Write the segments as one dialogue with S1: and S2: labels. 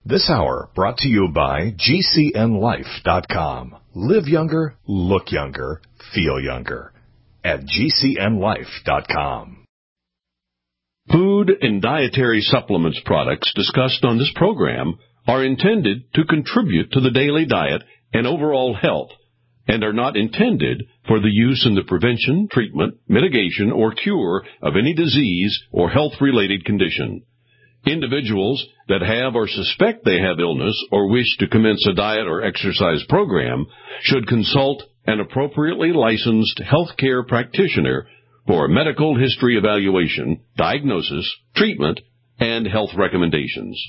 S1: This hour brought to you by GCNLife.com. Live younger, look younger, feel younger at GCNLife.com.
S2: Food and dietary supplements products discussed on this program are intended to contribute to the daily diet and overall health and are not intended for the use in the prevention, treatment, mitigation, or cure of any disease or health-related condition. Individuals that have or suspect they have illness or wish to commence a diet or exercise program should consult an appropriately licensed healthcare practitioner for a medical history evaluation, diagnosis, treatment, and health recommendations.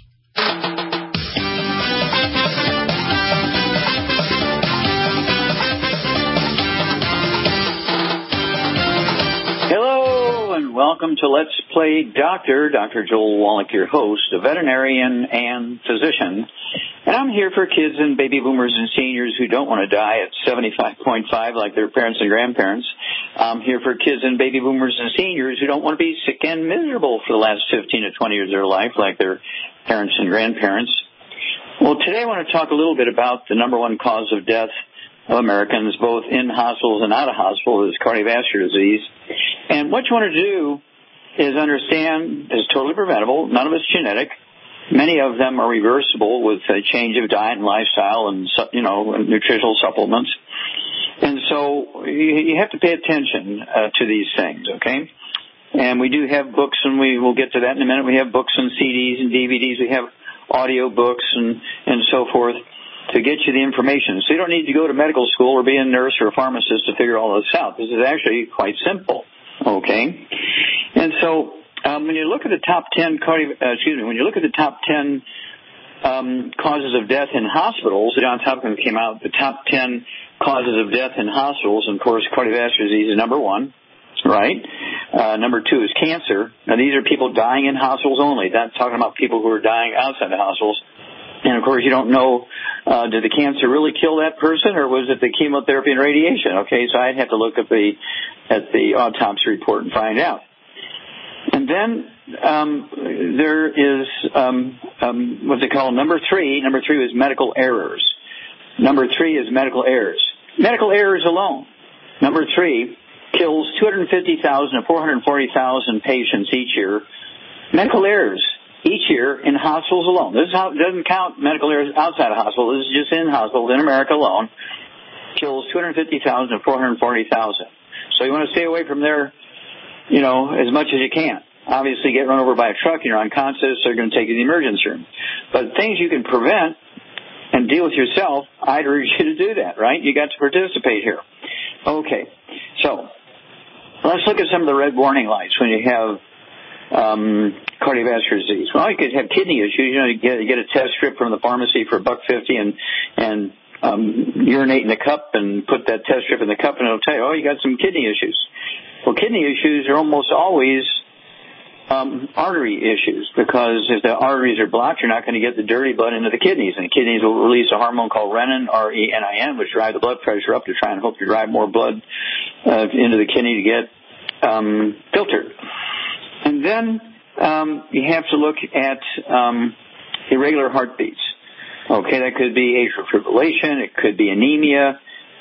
S3: Welcome to Let's Play Doctor. Dr. Joel Wallach, your host, a veterinarian and physician. And I'm here for kids and baby boomers and seniors who don't want to die at 75.5 like their parents and grandparents. I'm here for kids and baby boomers and seniors who don't want to be sick and miserable for the last 15 to 20 years of their life like their parents and grandparents. Well, today I want to talk a little bit about the number one cause of death of Americans, both in hospitals and out of hospital, is cardiovascular disease. And what you want to do is understand it's totally preventable. None of it's genetic. Many of them are reversible with a change of diet and lifestyle and, nutritional supplements. And so you have to pay attention to these things, okay? And we do have books, and we will get to that in a minute. We have books and CDs and DVDs. We have audio books and so forth to get you the information. So you don't need to go to medical school or be a nurse or a pharmacist to figure all this out. This is actually quite simple, okay? And so when you look at the top 10 causes of death in hospitals, Johns Hopkins came out, the top 10 causes of death in hospitals, and of course cardiovascular disease is number one, right? Number two is cancer. Now these are people dying in hospitals only. That's talking about people who are dying outside the hospitals. And, of course, you don't know, did the cancer really kill that person, or was it the chemotherapy and radiation? Okay, so I'd have to look at the autopsy report and find out. And then there is what's it called? Number three. Number three is medical errors. Number three is medical errors. Medical errors alone. Number three kills 250,000 to 440,000 patients each year. Medical errors. Each year in hospitals alone. This doesn't count medical errors outside of hospital. This is just in hospitals in America alone. Kills 250,000 to 440,000. So you want to stay away from there, as much as you can. Obviously, get run over by a truck and you're unconscious, so they're going to take you to the emergency room. But things you can prevent and deal with yourself, I'd urge you to do that, right? You got to participate here. Okay, so let's look at some of the red warning lights when you have cardiovascular disease. Well, you could have kidney issues. You get a test strip from the pharmacy for $1.50 and urinate in the cup and put that test strip in the cup, and it'll tell you, oh, you got some kidney issues. Well, kidney issues are almost always artery issues, because if the arteries are blocked, you're not going to get the dirty blood into the kidneys, and the kidneys will release a hormone called renin, R-E-N-I-N, which drive the blood pressure up to try and hope to drive more blood into the kidney to get filtered. And then you have to look at irregular heartbeats. Okay, that could be atrial fibrillation. It could be anemia.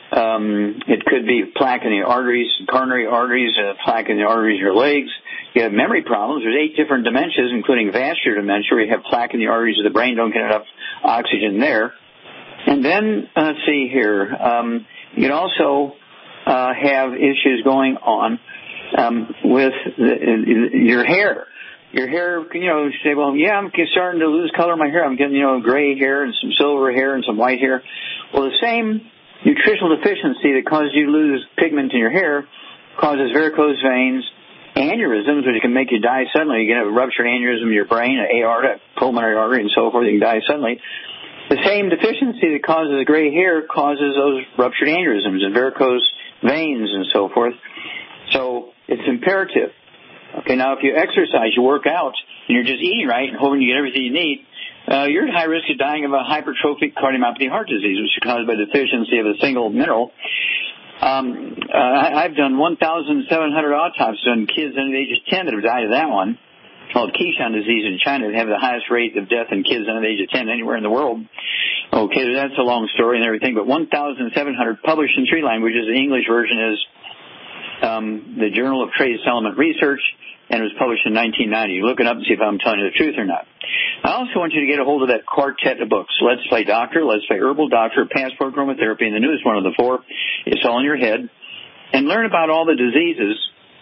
S3: It could be plaque in the arteries, coronary arteries, plaque in the arteries in your legs. You have memory problems. There's 8 different dementias, including vascular dementia, where you have plaque in the arteries of the brain, don't get enough oxygen there. And then, let's see here, you can also have issues going on with your hair. Your hair, you say, well, yeah, I'm starting to lose color in my hair. I'm getting, gray hair and some silver hair and some white hair. Well, the same nutritional deficiency that causes you to lose pigment in your hair causes varicose veins, aneurysms, which can make you die suddenly. You can have a ruptured aneurysm in your brain, an aorta, pulmonary artery, and so forth. You can die suddenly. The same deficiency that causes gray hair causes those ruptured aneurysms and varicose veins and so forth. So it's imperative. Okay, now if you exercise, you work out, and you're just eating right and hoping you get everything you need, you're at high risk of dying of a hypertrophic cardiomyopathy heart disease, which is caused by deficiency of a single mineral. I've done 1,700 autopsies on kids under the age of 10 that have died of that one. called Keyshan disease in China that have the highest rate of death in kids under the age of 10 anywhere in the world. Okay, that's a long story and everything, but 1,700 published in 3 languages. The English version is the Journal of Trade Settlement Research, and it was published in 1990. Look it up and see if I'm telling you the truth or not. I also want you to get a hold of that quartet of books, Let's Play Doctor, Let's Play Herbal Doctor, Passport Aromatherapy, and the newest one of the 4, It's All in Your Head, and learn about all the diseases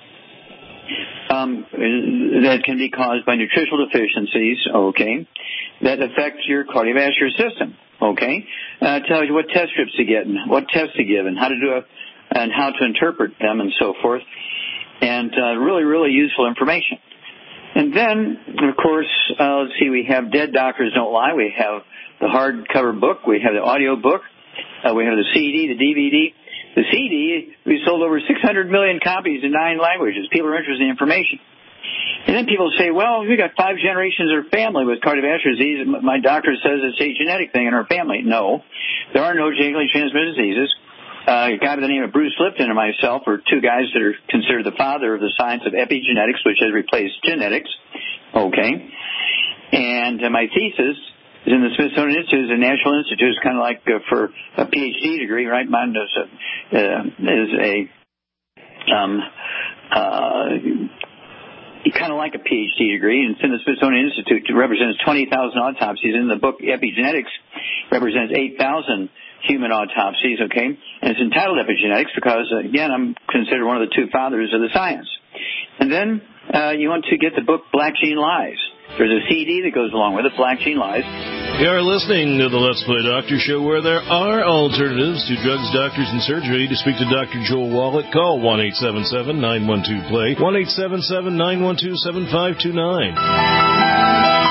S3: that can be caused by nutritional deficiencies, okay, that affect your cardiovascular system, okay. Tells you what test strips to get and what tests to give and how to do and how to interpret them and so forth, and really, really useful information. And then, of course, let's see, we have Dead Doctors Don't Lie. We have the hardcover book. We have the audio book. We have the CD, the DVD. The CD, we sold over 600 million copies in 9 languages. People are interested in the information. And then people say, well, we got 5 generations of family with cardiovascular disease. My doctor says it's a genetic thing in our family. No, there are no genetically transmitted diseases. A guy by the name of Bruce Lipton and myself are 2 guys that are considered the father of the science of epigenetics, which has replaced genetics. Okay. And my thesis is in the Smithsonian Institute, the National Institute. It's kind of like for a PhD degree, right? Mine is kind of like a PhD degree, and it's in the Smithsonian Institute. It represents 20,000 autopsies. In the book, Epigenetics represents 8,000 human autopsies, okay? And it's entitled Epigenetics because, again, I'm considered one of the 2 fathers of the science. And then you want to get the book Black Gene Lies. There's a CD that goes along with it, Black Gene Lies.
S4: You're listening to the Let's Play Doctor Show, where there are alternatives to drugs, doctors, and surgery. To speak to Dr. Joel Wallach, call 1-877-912-PLAY, 1-877-912-7529.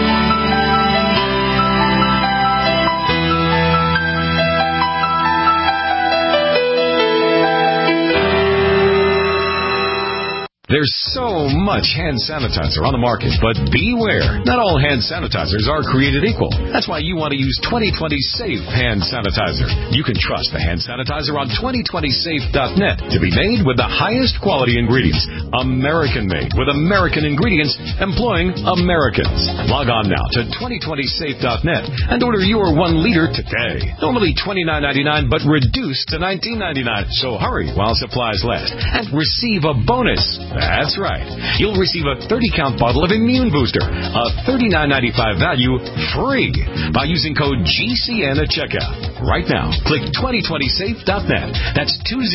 S1: There's so much hand sanitizer on the market, but beware. Not all hand sanitizers are created equal. That's why you want to use 2020 Safe Hand Sanitizer. You can trust the hand sanitizer on 2020safe.net to be made with the highest quality ingredients. American-made with American ingredients, employing Americans. Log on now to 2020safe.net and order your 1 liter today. Normally $29.99, but reduced to $19.99. So hurry while supplies last and receive a bonus. That's right. You'll receive a 30-count bottle of Immune Booster, a $39.95 value, free by using code GCN at checkout. Right now, click 2020safe.net. That's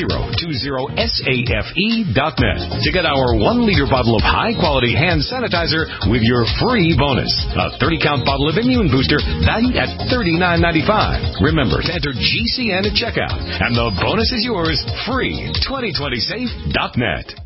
S1: 2020safe.net to get our 1 liter bottle of high-quality hand sanitizer with your free bonus. A 30-count bottle of Immune Booster valued at $39.95. Remember to enter GCN at checkout, and the bonus is yours free. 2020safe.net.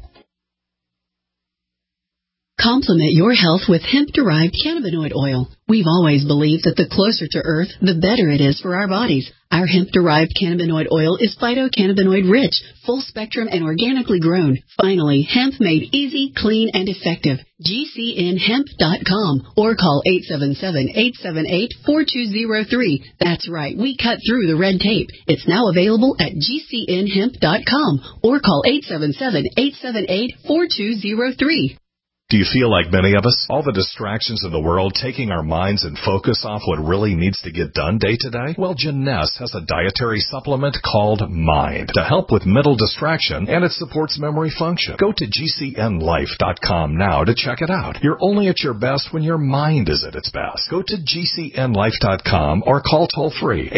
S5: Complement your health with hemp-derived cannabinoid oil. We've always believed that the closer to Earth, the better it is for our bodies. Our hemp-derived cannabinoid oil is phytocannabinoid-rich, full-spectrum, and organically grown. Finally, hemp made easy, clean, and effective. GCNhemp.com or call 877-878-4203. That's right, we cut through the red tape. It's now available at GCNhemp.com or call 877-878-4203.
S1: Do you feel like many of us? All the distractions in the world taking our minds and focus off what really needs to get done day to day? Well, Jeunesse has a dietary supplement called Mind to help with mental distraction, and it supports memory function. Go to GCNlife.com now to check it out. You're only at your best when your mind is at its best. Go to GCNlife.com or call toll-free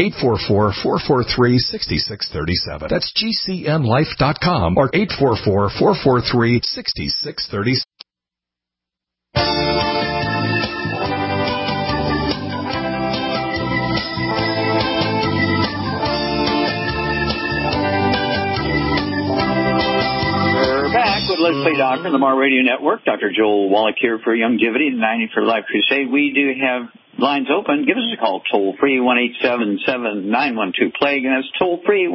S1: 844-443-6637. That's GCNlife.com or 844-443-6637.
S3: Let's Play Doctor on the Mar Radio Network. Dr. Joel Wallach here for Longevity and 90 for Life Crusade. We do have lines open. Give us a call, toll-free, 1-877-912-PLAY. Again, that's toll-free,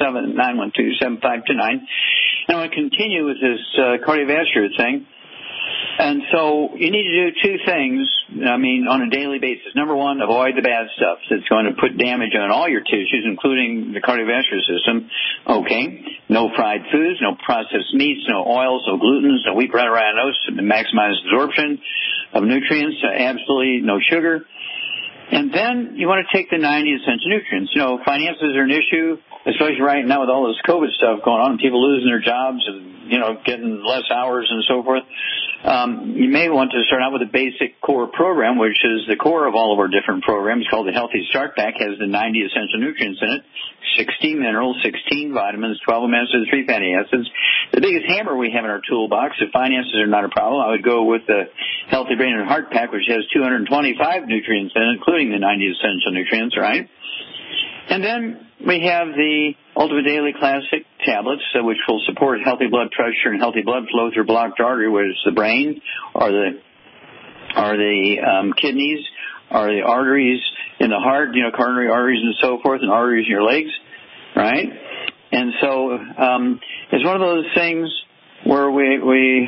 S3: 1-877-912-7529. And I want to continue with this cardiovascular thing. And so you need to do two things, on a daily basis. Number one, avoid the bad stuff that's going to put damage on all your tissues, including the cardiovascular system. Okay. No fried foods, no processed meats, no oils, no glutens, no wheat, bread, or rye, to maximize absorption of nutrients. Absolutely no sugar. And then you want to take the 90 essential nutrients. Finances are an issue, especially right now with all this COVID stuff going on, people losing their jobs and, getting less hours and so forth. You may want to start out with a basic core program, which is the core of all of our different programs, called the Healthy Start Pack, has the 90 essential nutrients in it, 16 minerals, 16 vitamins, 12 amino acids, 3 fatty acids. The biggest hammer we have in our toolbox, if finances are not a problem, I would go with the Healthy Brain and Heart Pack, which has 225 nutrients in it, including the 90 essential nutrients, right? And then we have the Ultimate Daily Classic tablets, which will support healthy blood pressure and healthy blood flow through blocked artery, whether it's the brain or the kidneys or the arteries in the heart, coronary arteries and so forth, and arteries in your legs, right? And so it's one of those things where we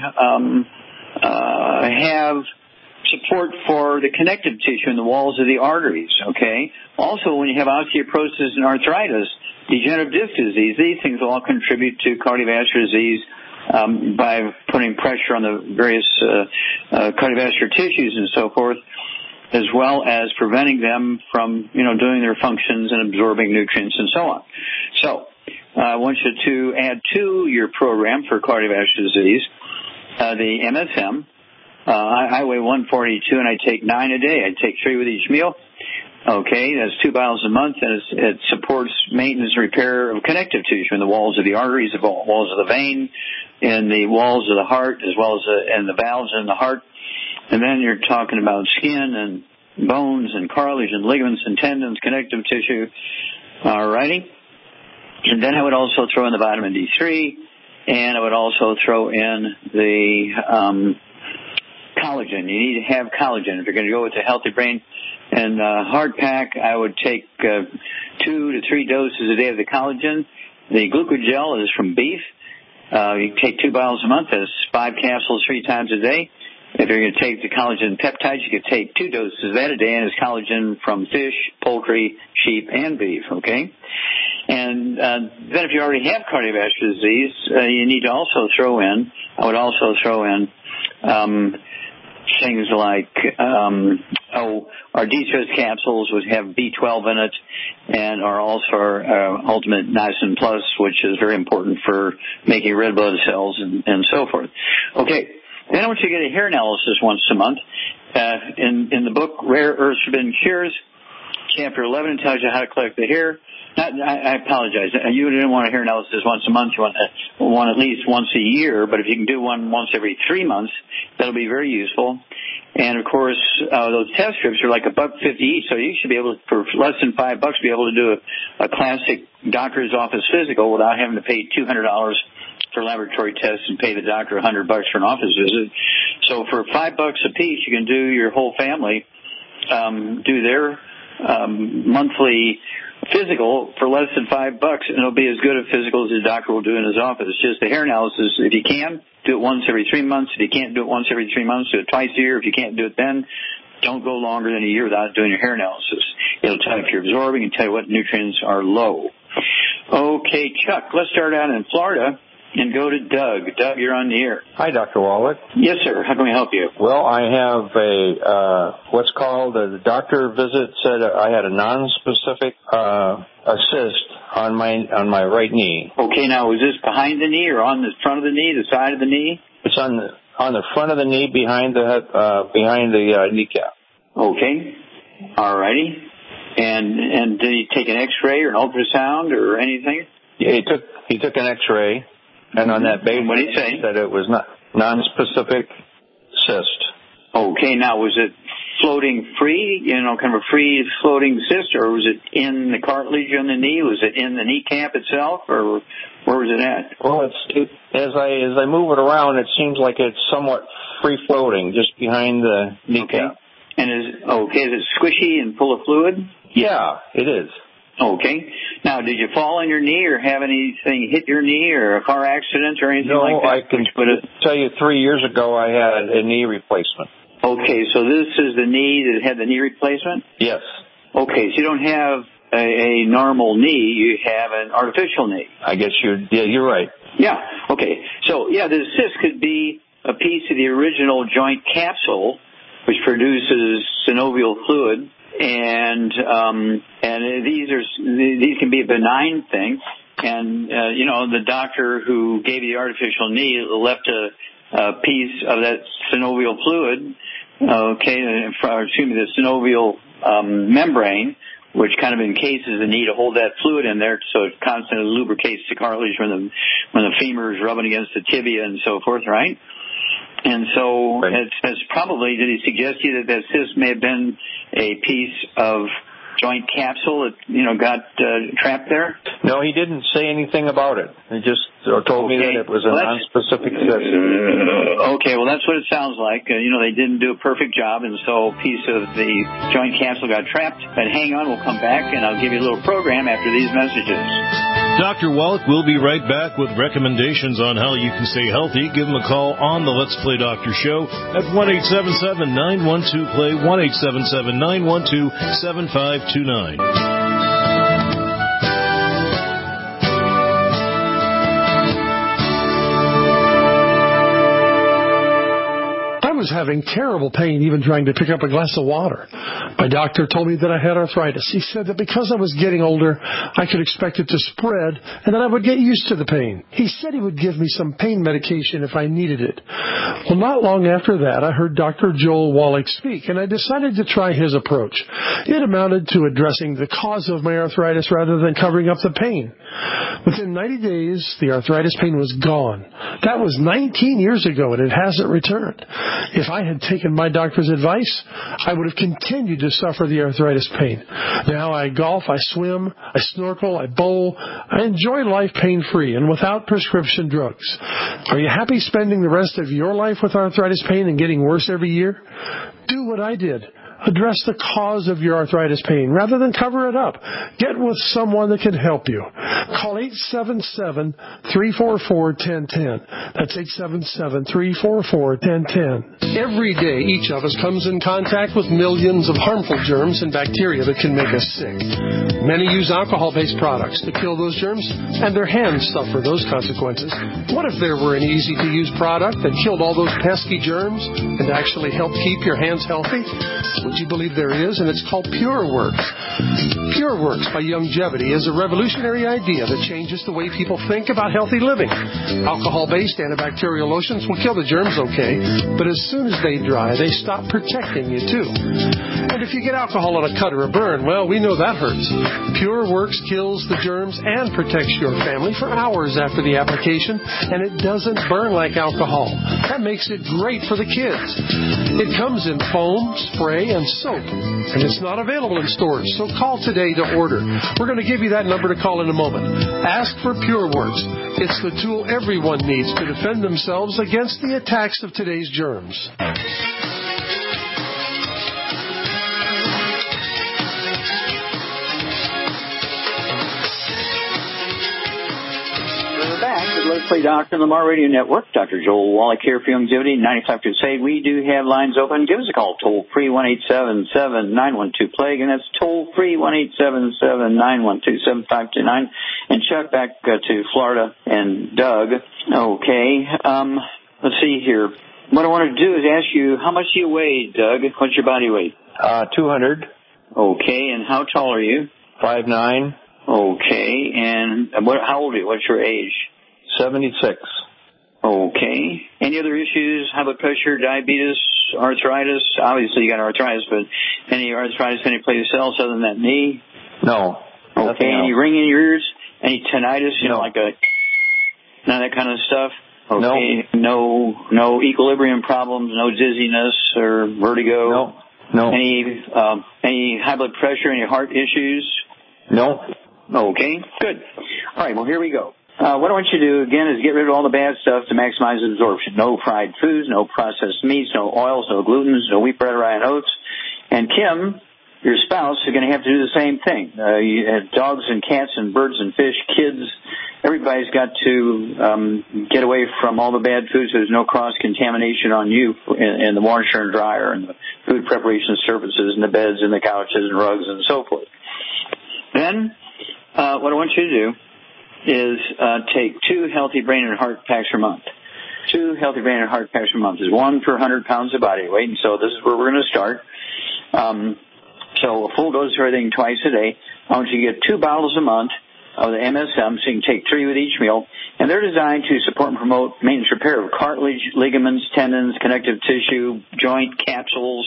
S3: have support for the connective tissue in the walls of the arteries, okay? Also, when you have osteoporosis and arthritis, degenerative disc disease, these things will all contribute to cardiovascular disease by putting pressure on the various cardiovascular tissues and so forth, as well as preventing them from, doing their functions and absorbing nutrients and so on. So I want you to add to your program for cardiovascular disease the MSM. I weigh 142 and I take 9 a day. I take 3 with each meal. Okay, that's 2 bottles a month, and it supports maintenance and repair of connective tissue in the walls of the arteries, the walls of the vein, in the walls of the heart, as well as in the valves in the heart. And then you're talking about skin and bones and cartilage and ligaments and tendons, connective tissue. All righty. And then I would also throw in the vitamin D3, and I would also throw in the collagen. You need to have collagen. If you're going to go with the Healthy Brain and Heart Pack, I would take 2 to 3 doses a day of the collagen. The glucogel is from beef. You take 2 bottles a month. That's 5 capsules 3 times a day. If you're going to take the collagen peptides, you could take 2 doses of that a day, and it's collagen from fish, poultry, sheep, and beef, okay? And then if you already have cardiovascular disease, you need to also throw in, I would also throw in things like our D-Stress capsules would have B12 in it, and are also our Ultimate Niacin Plus, which is very important for making red blood cells and so forth. Okay, then I want you to get a hair analysis once a month. In the book Rare Earths Forbidden Cures, Chapter 11 tells you how to collect the hair. I apologize. You didn't want a hair analysis once a month. You want one at least once a year. But if you can do one once every 3 months, that'll be very useful. And of course, those test strips are like $1.50 each. So you should be able to, for less than $5, be able to do a classic doctor's office physical without having to pay $200 for laboratory tests and pay the doctor $100 for an office visit. So for $5 a piece, you can do your whole family do their monthly physical for less than $5, and it'll be as good a physical as the doctor will do in his office. It's just the hair analysis. If you can, do it once every 3 months. If you can't do it once every 3 months, do it twice a year. If you can't do it then, don't go longer than a year without doing your hair analysis. It'll tell you if you're absorbing and tell you what nutrients are low. Okay, Chuck, let's start out in Florida and go to Doug. Doug, you're on the air.
S6: Hi, Dr. Wallach.
S3: Yes, sir. How can we help you?
S6: Well, I have what's called the doctor visit said I had a non-specific cyst on my right knee.
S3: Okay, now is this behind the knee or on the front of the knee, the side of the knee?
S6: It's on the front of the knee, behind the kneecap.
S3: Okay, all righty. And did he take an X-ray or an ultrasound or anything?
S6: Yeah, he took an X-ray. And on that basis,
S3: what did he say?
S6: He said it was not non-specific cyst.
S3: Okay, now was it floating free, kind of a free floating cyst, or was it in the cartilage on the knee? Was it in the kneecap itself, or where was it at?
S6: Well, as I move it around, it seems like it's somewhat free floating, just behind the kneecap.
S3: Okay. And is it squishy and full of fluid?
S6: Yeah, it is.
S3: Okay. Now, did you fall on your knee or have anything hit your knee or a car accident or anything like that?
S6: No, I can tell you 3 years ago I had a knee replacement.
S3: Okay, so this is the knee that had the knee replacement?
S6: Yes.
S3: Okay, so you don't have a normal knee, you have an artificial knee.
S6: I guess you're right.
S3: Yeah, okay. So, yeah, the cyst could be a piece of the original joint capsule, which produces synovial fluid, and these can be a benign thing. And the doctor who gave you the artificial knee left a piece of that synovial fluid, the synovial membrane, which kind of encases the knee to hold that fluid in there, so it constantly lubricates the cartilage when the femur is rubbing against the tibia and so forth, right? And so it's probably, did he suggest to you that cyst may have been a piece of joint capsule that, got trapped there?
S6: No, he didn't say anything about it. He just told me that it was a non-specific cyst.
S3: Okay, well, that's what it sounds like. They didn't do a perfect job, and so a piece of the joint capsule got trapped. But hang on, we'll come back, and I'll give you a little program after these messages.
S4: Dr. Wallach will be right back with recommendations on how you can stay healthy. Give him a call on the Let's Play Doctor show at 1-877-912-PLAY, 1-877-912-7529.
S7: I was having terrible pain even trying to pick up a glass of water. My doctor told me that I had arthritis. He said that because I was getting older, I could expect it to spread and that I would get used to the pain. He said he would give me some pain medication if I needed it. Well, not long after that, I heard Dr. Joel Wallach speak, and I decided to try his approach. It amounted to addressing the cause of my arthritis rather than covering up the pain. Within 90 days, the arthritis pain was gone. That was 19 years ago, and it hasn't returned. If I had taken my doctor's advice, I would have continued to suffer the arthritis pain. Now I golf, I swim, I snorkel, I bowl. I enjoy life pain-free and without prescription drugs. Are you happy spending the rest of your life with arthritis pain and getting worse every year? Do what I did. Address the cause of your arthritis pain rather than cover it up. Get with someone that can help you. Call 877-344-1010. That's 877-344-1010. Every day, each of us comes in contact with millions of harmful germs and bacteria that can make us sick. Many use alcohol-based products to kill those germs, and their hands suffer those consequences. What if there were an easy-to-use product that killed all those pesky germs and actually helped keep your hands healthy? Would you believe there is? And it's called PureWorks. PureWorks by Youngevity is a revolutionary idea that changes the way people think about healthy living. Alcohol-based antibacterial lotions will kill the germs okay, but as soon as they dry, they stop protecting you too. And if you get alcohol on a cut or a burn, well, we know that hurts. PureWorks kills the germs and protects your family for hours after the application, and it doesn't burn like alcohol. That makes it great for the kids. It comes in foam, spray, and soap, and it's not available in stores, so call today to order. We're going to give you that number to call in a moment. Ask for PureWorks. It's the tool everyone needs to defend themselves against the attacks of today's germs.
S3: Let's Play Doctor on the Mar Radio Network. Dr. Joel Wallach here for Youngevity, 95 Crusade. We do have lines open. Give us a call, toll-free, 1-877-912-PLAGUE, and that's toll-free, 1-877-912-7529. And check back to Florida and Doug. Okay, let's see here. What I want to do is ask you, how much do you weigh, Doug? What's your body weight?
S6: 200.
S3: Okay, and how tall are you?
S6: 5'9".
S3: Okay, and how old are you? What's your age?
S6: 76.
S3: Okay. Any other issues? High blood pressure, diabetes, arthritis? Obviously, you got arthritis, but any arthritis any place else other than that knee?
S6: No.
S3: Okay. Any ringing in your ears? Any tinnitus?
S6: No.
S3: None of that kind of stuff?
S6: Okay.
S3: No equilibrium problems? No dizziness or vertigo?
S6: No.
S3: Any high blood pressure? Any heart issues?
S6: No.
S3: Okay. Good. All right. Well, here we go. What I want you to do, again, is get rid of all the bad stuff to maximize absorption. No fried foods, no processed meats, no oils, no glutens, no wheat, bread, rye, and oats. And Kim your spouse is going to have to do the same thing. You have dogs and cats and birds and fish, kids. Everybody's got to get away from all the bad foods so there's no cross-contamination on you in the washer and dryer and the food preparation surfaces and the beds and the couches and rugs and so forth. Then what I want you to do is take 2 healthy brain and heart packs per month. 2 healthy brain and heart packs per month is 1 per 100 pounds of body weight, and so this is where we're going to start. So a full dose of everything twice a day. I want you to get 2 bottles a month of the MSM, so you can take 3 with each meal, and they're designed to support and promote maintenance repair of cartilage, ligaments, tendons, connective tissue, joint capsules,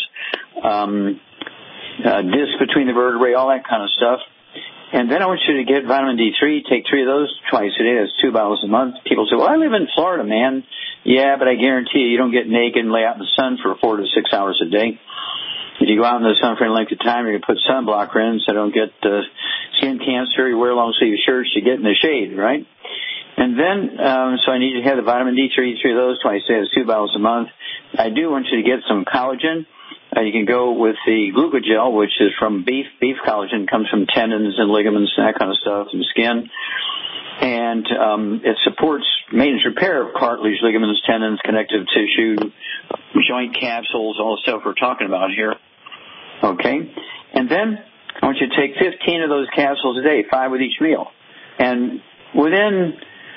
S3: disc between the vertebrae, all that kind of stuff. And then I want you to get vitamin D3, take 3 of those twice a day. That's 2 bottles a month. People say, well, I live in Florida, man. Yeah, but I guarantee you don't get naked and lay out in the sun for 4 to 6 hours a day. If you go out in the sun for any length of time, you're going to put sunblocker in so don't get skin cancer. You wear long-sleeve shirts, you get in the shade, right? And then, so I need you to have the vitamin D3, 3 of those twice a day. That's 2 bottles a month. I do want you to get some collagen. You can go with the glucogel, which is from beef. Beef collagen comes from tendons and ligaments and that kind of stuff, and skin. And it supports maintenance repair of cartilage, ligaments, tendons, connective tissue, joint capsules, all the stuff we're talking about here. Okay? And then I want you to take 15 of those capsules a day, 5 with each meal. And within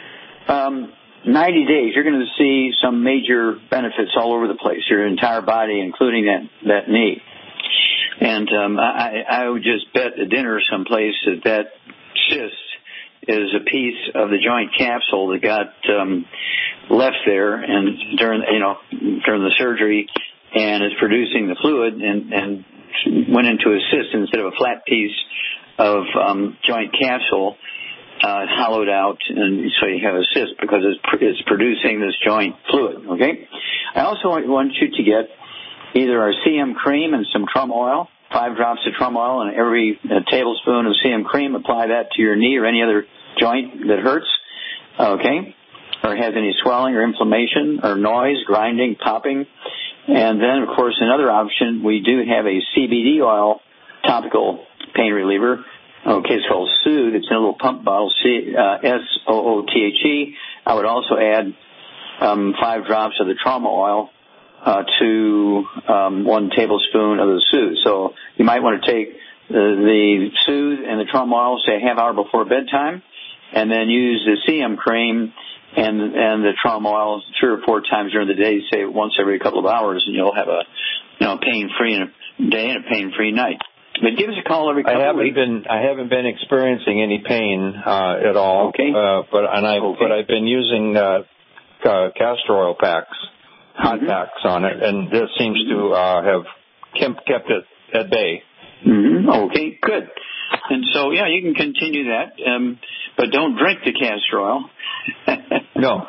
S3: 90 days, you're going to see some major benefits all over the place, your entire body, including that knee. And I would just bet a dinner someplace that cyst is a piece of the joint capsule that got left there and during the surgery, and is producing the fluid and went into a cyst instead of a flat piece of joint capsule. Hollowed out, and so you have a cyst because it's producing this joint fluid, okay? I also want you to get either our CM cream and some Trum oil, 5 drops of Trum oil, and every tablespoon of CM cream, apply that to your knee or any other joint that hurts, okay, or has any swelling or inflammation or noise, grinding, popping. And then, of course, another option, we do have a CBD oil topical pain reliever. Okay, it's called Soothe. It's in a little pump bottle, SOOTHE. I would also add 5 drops of the trauma oil to 1 tablespoon of the Soothe. So you might want to take the Soothe and the trauma oil, say, a half hour before bedtime, and then use the CM cream and the trauma oil 3 or 4 times during the day, say once every couple of hours, and you'll have a pain-free day and a pain-free night. But give us a call every couple of weeks.
S6: I haven't been experiencing any pain at all.
S3: Okay.
S6: But I've been using castor oil packs, hot packs on it, and this seems to have kept it at bay.
S3: Mm-hmm. Okay, good. And so, yeah, you can continue that, but don't drink the castor oil.
S6: No.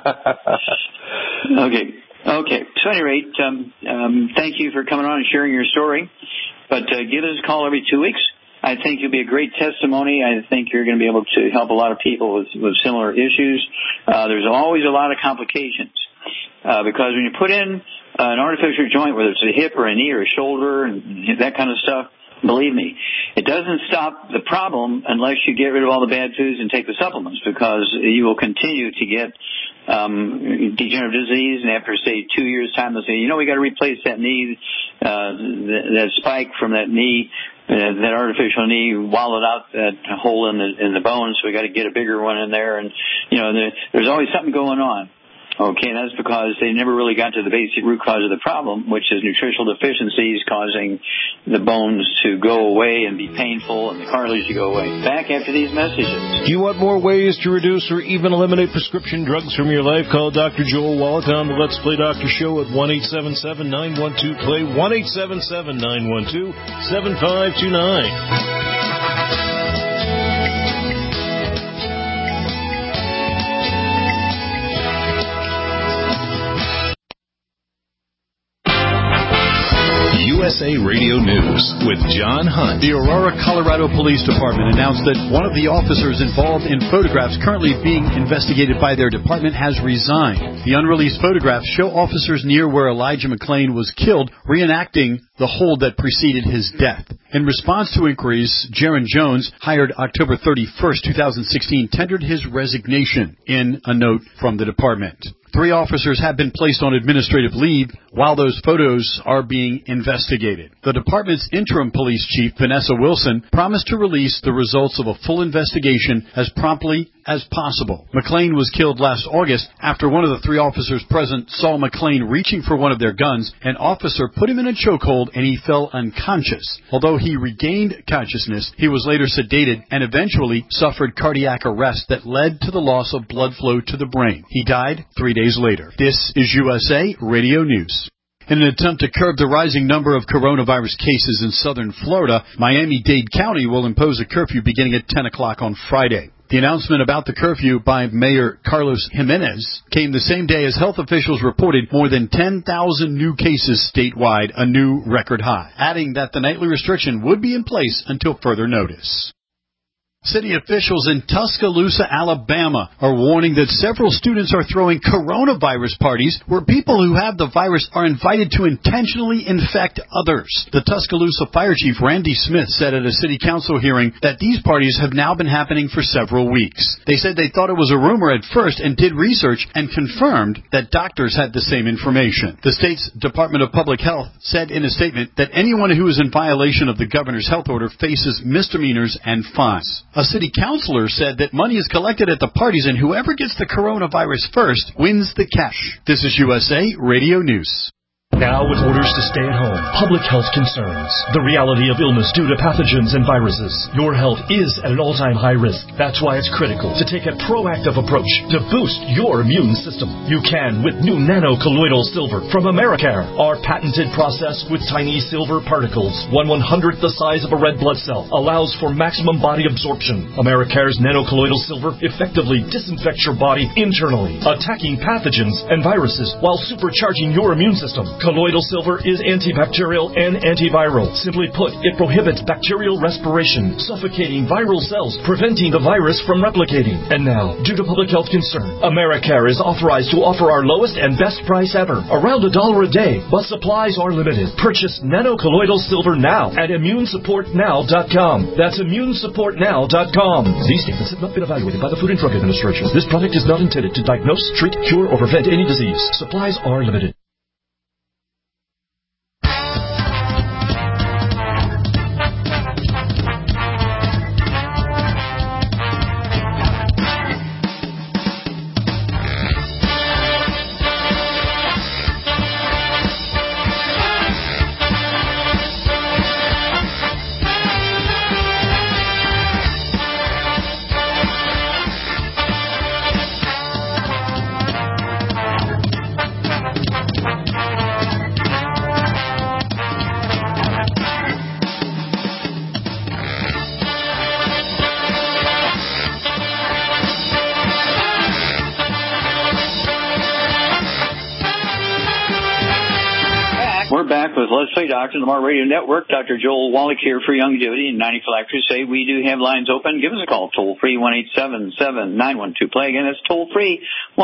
S3: Okay. So at any rate, thank you for coming on and sharing your story. But give us a call every 2 weeks. I think you'll be a great testimony. I think you're going to be able to help a lot of people with similar issues. There's always a lot of complications because when you put in an artificial joint, whether it's a hip or a knee or a shoulder and that kind of stuff, believe me, it doesn't stop the problem unless you get rid of all the bad foods and take the supplements, because you will continue to get degenerative disease, and after, say, 2 years' time, they'll say, we got to replace that knee, that spike from that knee, that artificial knee wallowed out that hole in the bone, so we got to get a bigger one in there, and, there's always something going on. Okay, and that's because they never really got to the basic root cause of the problem, which is nutritional deficiencies causing the bones to go away and be painful and the cartilage to go away. Back after these messages.
S4: Do you want more ways to reduce or even eliminate prescription drugs from your life? Call Dr. Joel Wallach on the Let's Play Doctor Show at 1-877-912-PLAY, 1-877-912-7529.
S1: USA Radio News with John Hunt.
S8: The Aurora, Colorado Police Department announced that one of the officers involved in photographs currently being investigated by their department has resigned. The unreleased photographs show officers near where Elijah McClain was killed reenacting the hold that preceded his death. In response to inquiries, Jaron Jones, hired October 31st, 2016, tendered his resignation in a note from the department. 3 officers have been placed on administrative leave while those photos are being investigated. The department's interim police chief, Vanessa Wilson, promised to release the results of a full investigation as promptly as possible. McClain was killed last August after one of the 3 officers present saw McClain reaching for one of their guns. An officer put him in a chokehold and he fell unconscious. Although he regained consciousness, he was later sedated and eventually suffered cardiac arrest that led to the loss of blood flow to the brain. He died 3 days later. This is USA Radio News. In an attempt to curb the rising number of coronavirus cases in southern Florida, Miami-Dade County will impose a curfew beginning at 10 o'clock on Friday. The announcement about the curfew by Mayor Carlos Jimenez came the same day as health officials reported more than 10,000 new cases statewide, a new record high, adding that the nightly restriction would be in place until further notice. City officials in Tuscaloosa, Alabama, are warning that several students are throwing coronavirus parties where people who have the virus are invited to intentionally infect others. The Tuscaloosa Fire Chief, Randy Smith, said at a city council hearing that these parties have now been happening for several weeks. They said they thought it was a rumor at first and did research and confirmed that doctors had the same information. The state's Department of Public Health said in a statement that anyone who is in violation of the governor's health order faces misdemeanors and fines. A city councilor said that money is collected at the parties and whoever gets the coronavirus first wins the cash. This is USA Radio News.
S9: Now with orders to stay at home, public health concerns, the reality of illness due to pathogens and viruses, your health is at an all-time high risk. That's why it's critical to take a proactive approach to boost your immune system. You can with new nano-colloidal silver from Americare. Our patented process with tiny silver particles, 1/100th the size of a red blood cell, allows for maximum body absorption. Americare's nano-colloidal silver effectively disinfects your body internally, attacking pathogens and viruses while supercharging your immune system. Colloidal silver is antibacterial and antiviral. Simply put, it prohibits bacterial respiration, suffocating viral cells, preventing the virus from replicating. And now, due to public health concern, Americare is authorized to offer our lowest and best price ever, around $1 a day, but supplies are limited. Purchase nano-colloidal silver now at ImmuneSupportNow.com. That's ImmuneSupportNow.com. These statements have not been evaluated by the Food and Drug Administration. This product is not intended to diagnose, treat, cure, or prevent any disease. Supplies are limited.
S3: With Leslie Doctor, the Mar Radio Network. Dr. Joel Wallach here for Youngevity and 90 Flat Crusade. We do have lines open. Give us a call, toll-free, 1-877-912-PLAY. Again, that's toll-free,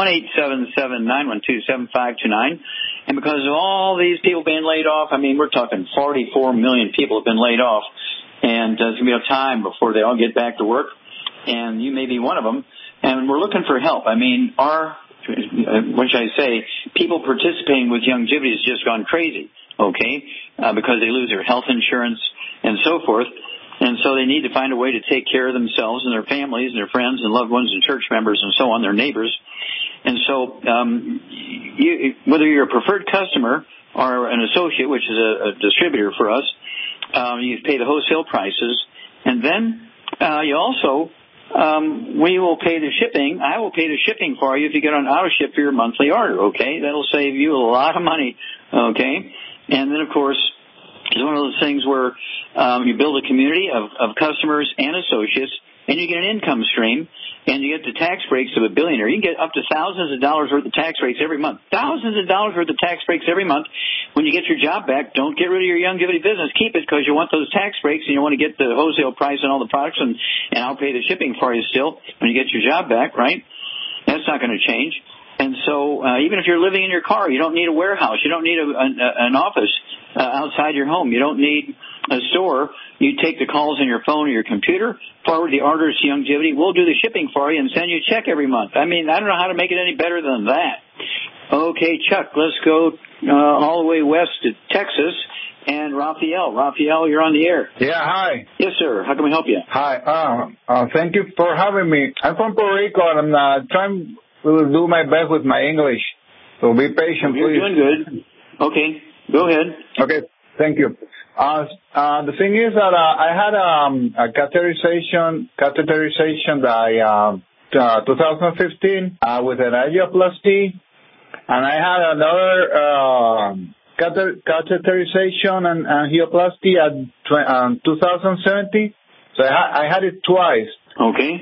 S3: 1-877-912-7529. And because of all these people being laid off, I mean, we're talking 44 million people have been laid off. And it's going to be a time before they all get back to work. And you may be one of them. And we're looking for help. I mean, what should I say, people participating with Youngevity has just gone crazy. Okay, because they lose their health insurance and so forth. And so they need to find a way to take care of themselves and their families and their friends and loved ones and church members and so on, their neighbors. And so whether you're a preferred customer or an associate, which is a distributor for us, you pay the wholesale prices. And then you also, we will pay the shipping. I will pay the shipping for you if you get on auto ship for your monthly order, okay? That'll save you a lot of money, okay? And then, of course, it's one of those things where you build a community of customers and associates and you get an income stream, and you get the tax breaks of a billionaire. You can get up to thousands of dollars worth of tax breaks every month. Thousands of dollars worth of tax breaks every month. When you get your job back, don't get rid of your longevity business. Keep it because you want those tax breaks and you want to get the wholesale price on all the products, and I'll pay the shipping for you still when you get your job back, right? That's not going to change. And so even if you're living in your car, you don't need a warehouse. You don't need an office outside your home. You don't need a store. You take the calls on your phone or your computer, forward the orders to Longevity. We'll do the shipping for you and send you a check every month. I mean, I don't know how to make it any better than that. Okay, Chuck, let's go all the way west to Texas. And Raphael. Raphael, you're on the air.
S10: Yeah, hi.
S3: Yes, sir. How can we help you?
S10: Hi. Thank you for having me. I'm from Puerto Rico, and I'm trying to do my best with my English. So be patient,
S3: You're
S10: please.
S3: Doing good. Okay, go ahead.
S10: Okay, thank you. The thing is that I had a catheterization by 2015 with an angioplasty, and I had another catheterization and angioplasty at 2017. So I had it twice.
S3: Okay.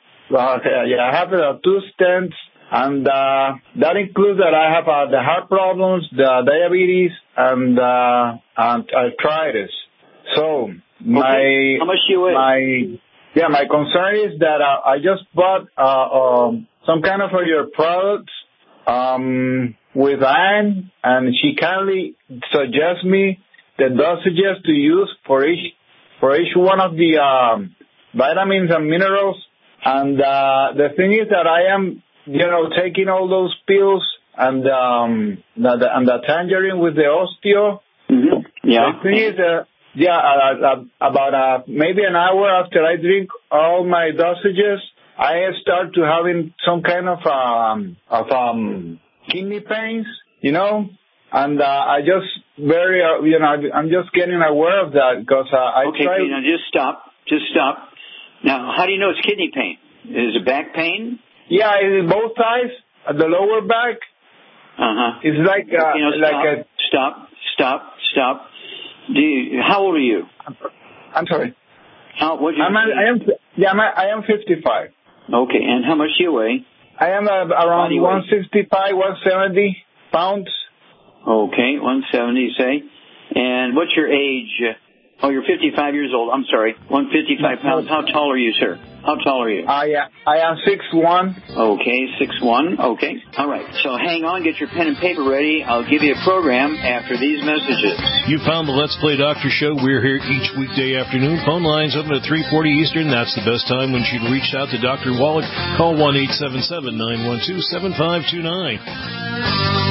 S10: I have 2 stents, and that includes that I have the heart problems, the diabetes, and arthritis. So
S3: how much do you weigh?
S10: My concern is that I just bought some kind of your products with Anne, and she kindly suggests me the dosages to use for each one of the vitamins and minerals. And the thing is that I am, taking all those pills and the tangerine with the osteo.
S3: Mm-hmm. Yeah.
S10: The thing is, about maybe an hour after I drink all my dosages, I start to having some kind of kidney pains, and I just I'm just getting aware of that because
S3: Okay, now just stop. Now, how do you know it's kidney pain? Is it back pain?
S10: Yeah, it's both sides, the lower back.
S3: Uh-huh.
S10: It's like
S3: Stop. How old are you?
S10: I'm sorry.
S3: I
S10: am 55.
S3: Okay, and how much do you weigh?
S10: I am around 165, 170 pounds.
S3: Okay, 170, say. And what's your age? Oh, you're 55 years old. I'm sorry. 155 pounds. How tall are you, sir? How tall are you?
S10: I am 6'1".
S3: Okay, 6'1". Okay. All right. So hang on. Get your pen and paper ready. I'll give you a program after these messages.
S4: You found the Let's Play Doctor Show. We're here each weekday afternoon. Phone lines open at 3:40 Eastern. That's the best time when she'd reach out to Dr. Wallach. Call 1-877-912-7529.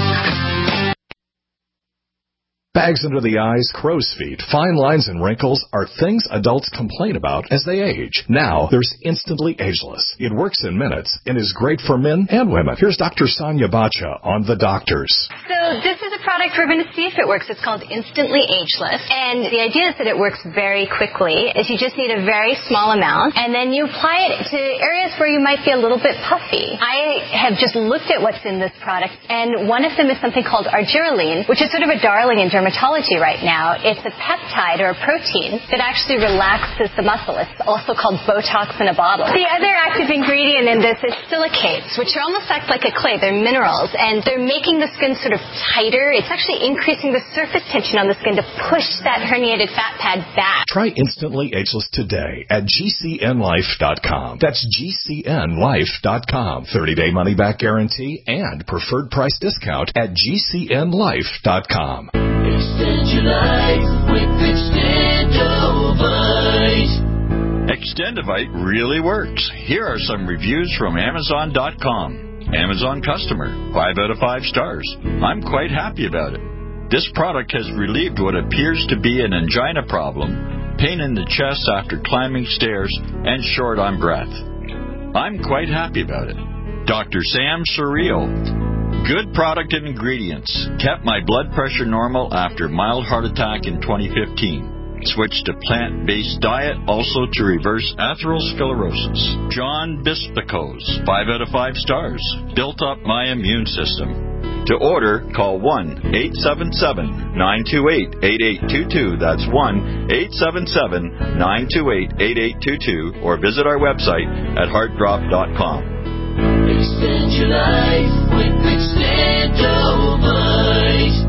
S11: Bags under the eyes, crow's feet, fine lines, and wrinkles are things adults complain about as they age. Now, there's Instantly Ageless. It works in minutes and is great for men and women. Here's Dr. Sonia Bacha on The Doctors.
S12: So this is a product we're going to see if it works. It's called Instantly Ageless. And the idea is that it works very quickly. Is you just need a very small amount, and then you apply it to areas where you might be a little bit puffy. I have just looked at what's in this product, and one of them is something called argireline, which is sort of a darling in dermatology right now. It's a peptide or a protein that actually relaxes the muscle. It's also called Botox in a bottle. The other active ingredient in this is silicates, which are almost act like a clay. They're minerals, and they're making the skin sort of tighter. It's actually increasing the surface tension on the skin to push that herniated fat pad back.
S11: Try Instantly Ageless today at GCNlife.com. That's GCNlife.com. 30-day money-back guarantee and preferred price discount at GCNlife.com.
S13: Extend your life with Extendovite.
S14: Extendovite really works. Here are some reviews from Amazon.com. Amazon customer, 5 out of 5 stars. I'm quite happy about it. This product has relieved what appears to be an angina problem, pain in the chest after climbing stairs, and short on breath. I'm quite happy about it. Dr. Sam Surreal. Good product and ingredients. Kept my blood pressure normal after mild heart attack in 2015. switch to plant-based diet, also to reverse atherosclerosis. John Bispicos, 5 out of 5 stars. Built up my immune system. To order, call 1-877-928-8822. That's 1-877-928-8822. Or visit our website at heartdrop.com.
S13: Extend your life with Extendovite.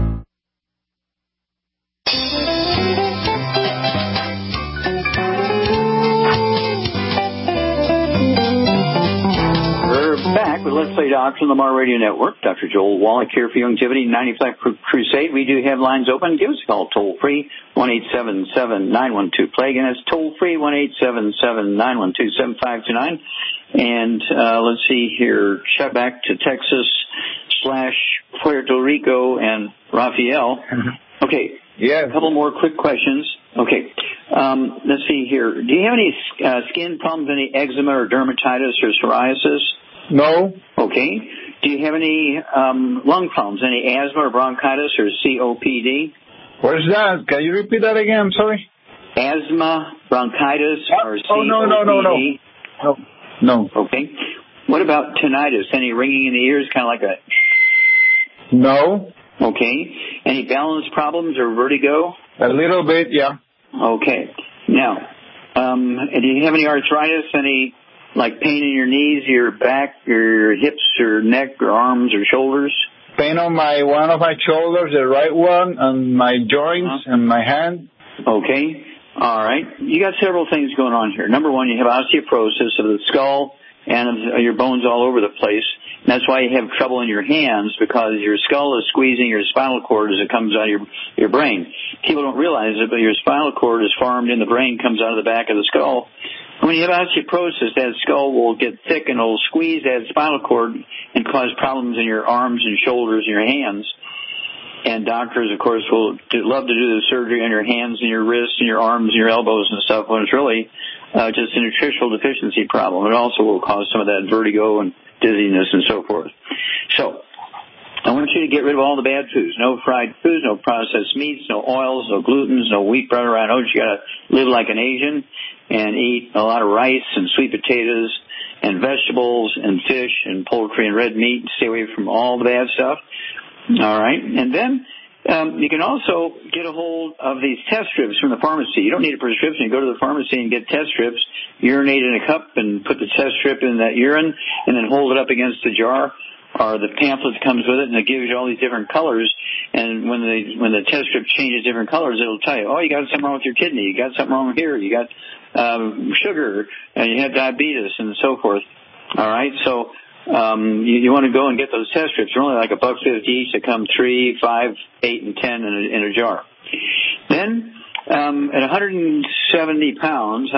S3: Back with Let's Play Doctor on the Mar Radio Network. Dr. Joel Wallach here for Youngevity 95 Crusade. We do have lines open. Give us a call toll free, 1-877-912-PLAY. Again, that's toll free, 1-877-912-7529. And let's see here. Check back to Texas / Puerto Rico and Rafael. Okay.
S10: Yeah.
S3: A couple more quick questions. Okay. Let's see here. Do you have any skin problems, any eczema or dermatitis or psoriasis?
S10: No.
S3: Okay. Do you have any lung problems, any asthma or bronchitis or COPD?
S10: What is that? Can you repeat that again? I'm sorry.
S3: Asthma, bronchitis, or COPD?
S10: No.
S3: Okay. What about tinnitus? Any ringing in the ears, kind of like a...
S10: No.
S3: Okay. Any balance problems or vertigo?
S10: A little bit, yeah.
S3: Okay. Now, do you have any arthritis, any... like pain in your knees, your back, your hips, or neck, or arms, or shoulders?
S10: Pain on one of my shoulders, the right one, and my joints and my hand.
S3: Okay. All right. You got several things going on here. Number one, you have osteoporosis of the skull and of your bones all over the place. And that's why you have trouble in your hands, because your skull is squeezing your spinal cord as it comes out of your brain. People don't realize it, but your spinal cord is formed in the brain, comes out of the back of the skull. When you have osteoporosis, that skull will get thick and it'll squeeze that spinal cord and cause problems in your arms and shoulders and your hands. And doctors, of course, will love to do the surgery on your hands and your wrists and your arms and your elbows and stuff when it's really just a nutritional deficiency problem. It also will cause some of that vertigo and dizziness and so forth. So I want you to get rid of all the bad foods. No fried foods, no processed meats, no oils, no glutens, no wheat, butter. I know you got to live like an Asian and eat a lot of rice and sweet potatoes and vegetables and fish and poultry and red meat. Stay away from all the bad stuff. All right. And then you can also get a hold of these test strips from the pharmacy. You don't need a prescription. You go to the pharmacy and get test strips, urinate in a cup and put the test strip in that urine and then hold it up against the jar or the pamphlet that comes with it, and it gives you all these different colors. And when the test strip changes different colors, it'll tell you, oh, you got something wrong with your kidney. You got something wrong here. You got sugar, and you have diabetes, and so forth. All right. So you want to go and get those test strips. They're only like $1.50 each. They come 3, 5, 8, and 10 in a jar. Then at 170 pounds,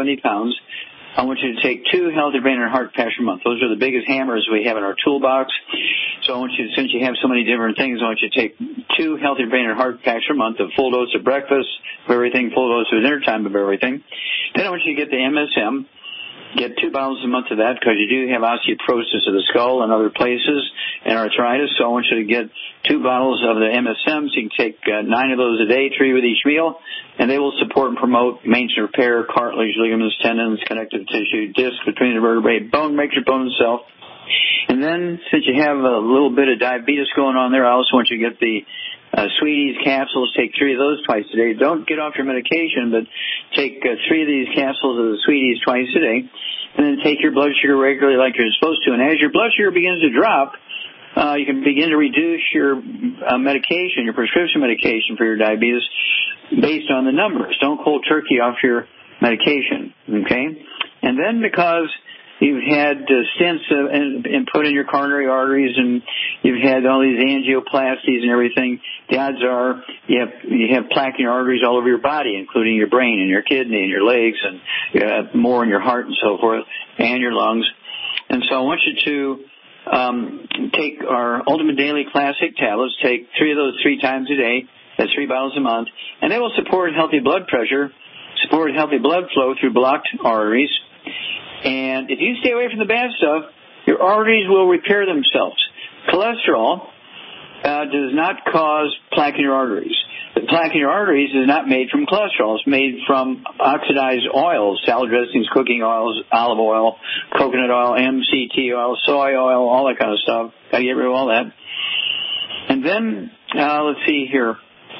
S3: I want you to take 2 Healthy Brain and Heart Packs a month. Those are the biggest hammers we have in our toolbox. So I want you, since you have so many different things, I want you to take 2 Healthy Brain and Heart Packs a month, a full dose of breakfast of everything, full dose of dinner time of everything. Then I want you to get the MSM. Get 2 bottles a month of that because you do have osteoporosis of the skull and other places and arthritis. So I want you to get 2 bottles of the MSM. So you can take 9 of those a day, 3 with each meal, and they will support and promote maintenance and repair, cartilage, ligaments, tendons, connective tissue, disc between the vertebrae, bone, makes your bone itself. And then since you have a little bit of diabetes going on there, I also want you to get the Sweeties capsules. Take 3 of those twice a day. Don't get off your medication, but take 3 of these capsules of the Sweeties twice a day, and then take your blood sugar regularly like you're supposed to. And as your blood sugar begins to drop, you can begin to reduce your medication, your prescription medication for your diabetes based on the numbers. Don't cold turkey off your medication, okay? And then because you've had stents and put in your coronary arteries, and you've had all these angioplasties and everything, the odds are you have plaque in your arteries all over your body, including your brain and your kidney and your legs, and you have more in your heart and so forth, and your lungs. And so I want you to take our Ultimate Daily Classic tablets. Take 3 of those 3 times a day. That's 3 bottles a month. And they will support healthy blood pressure, support healthy blood flow through blocked arteries. And if you stay away from the bad stuff, your arteries will repair themselves. Cholesterol does not cause plaque in your arteries. The plaque in your arteries is not made from cholesterol. It's made from oxidized oils, salad dressings, cooking oils, olive oil, coconut oil, MCT oil, soy oil, all that kind of stuff. Got to get rid of all that. And then, let's see here.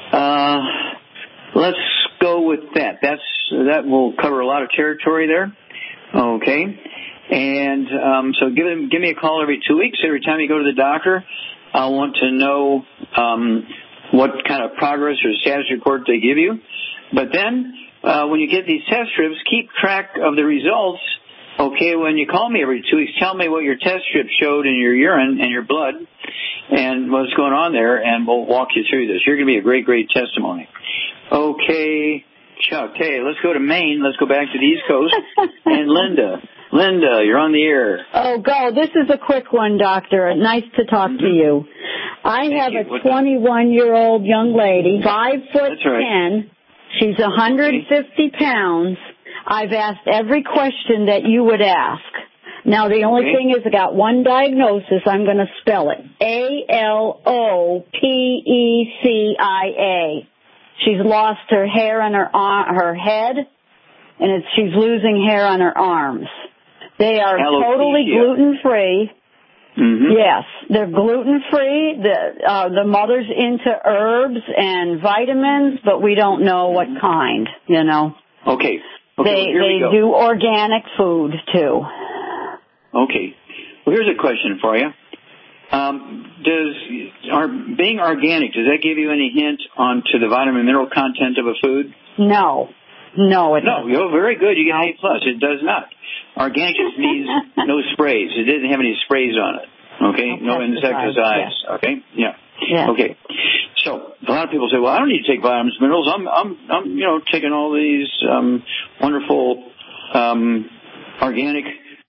S3: Let's go with that. That will cover a lot of territory there. Okay. And so give me a call every 2 weeks. Every time you go to the doctor, I want to know what kind of progress or status report they give you. But then when you get these test strips, keep track of the results. Okay, when you call me every 2 weeks, tell me what your test strip showed in your urine and your blood and what's going on there, and we'll walk you through this. You're going to be a great, great testimony. Okay, Chuck. Hey, let's go to Maine. Let's go back to the East Coast. And Linda, you're on the air.
S15: Oh, go. This is a quick one, Doctor. Nice to talk to you. I have a 21-year-old young lady, 5'10". She's 150 pounds. I've asked every question that you would ask. Now, the only thing is I got one diagnosis. I'm going to spell it. ALOPECIA. She's lost her hair on her head, and she's losing hair on her arms. They are totally gluten-free. Mm-hmm. Yes, they're gluten-free. The mother's into herbs and vitamins, but we don't know what kind, you know.
S3: Okay.
S15: They do organic food, too.
S3: Okay. Well, here's a question for you. Being organic, does that give you any hint onto the vitamin mineral content of a food?
S15: No, it doesn't.
S3: No, very good. You get A+. It does not. Organic just means no sprays. It didn't have any sprays on it. Okay? No insecticides. Yeah. Okay? Yeah. Okay. So a lot of people say, well, I don't need to take vitamins and minerals. I'm taking all these wonderful organic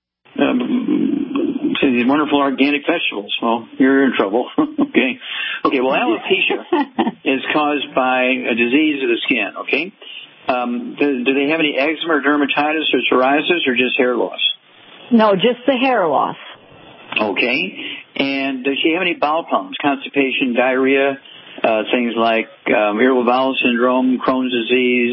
S3: these wonderful organic vegetables. Well, you're in trouble. Okay. Well, alopecia is caused by a disease of the skin. Okay. Do they have any eczema or dermatitis or psoriasis or just hair loss?
S15: No, just the hair loss.
S3: Okay. And does she have any bowel problems, constipation, diarrhea, things like irritable bowel syndrome, Crohn's disease?